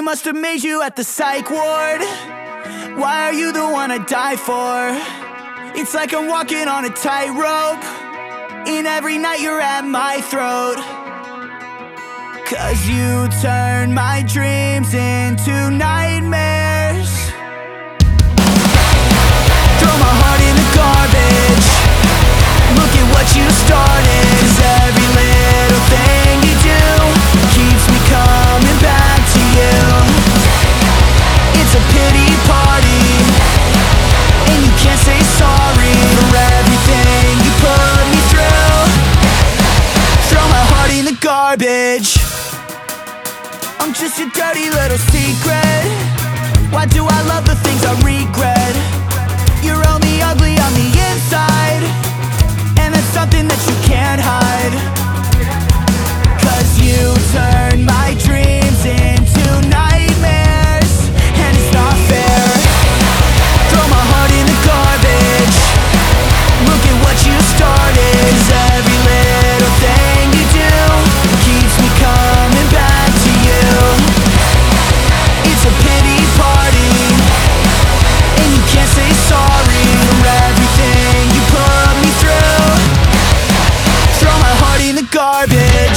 must have made you at the psych ward. Why are you the one I die for? It's like I'm walking on a tightrope, and every night you're at my throat. 'Cause you turn my dreams into nightmares. Throw my heart in the garbage. Look at what you started. 'Cause every little thing you do keeps me coming back to you. It's a pity party, and you can't say sorry for everything you put me through. Throw my heart in the garbage. I'm just a dirty little secret. Why do I love the things I regret? You're only ugly on the inside, and that's something that you can't hide. 'Cause you turn my dreams into nightmares, and it's not fair. Throw my heart in the garbage. Look at what you started. 'Cause every little thing you do keeps me coming back to you. It's a pity party, and you can't say sorry for everything you put me through. Throw my heart in the garbage.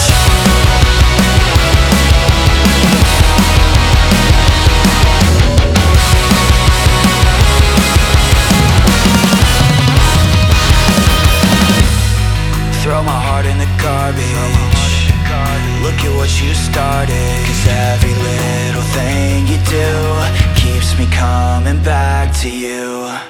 Throw my heart in the garbage. Look at what you started. 'Cause every little thing you do keeps me coming back to you.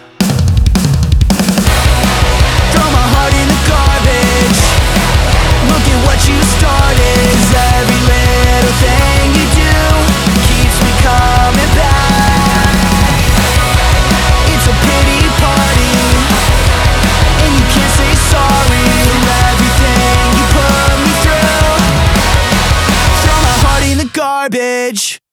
Throw my heart in the garbage. Look at what you started. 'Cause every little thing you do keeps me coming back. It's a pity party, and you can't say sorry for everything you put me through. Throw my heart in the garbage.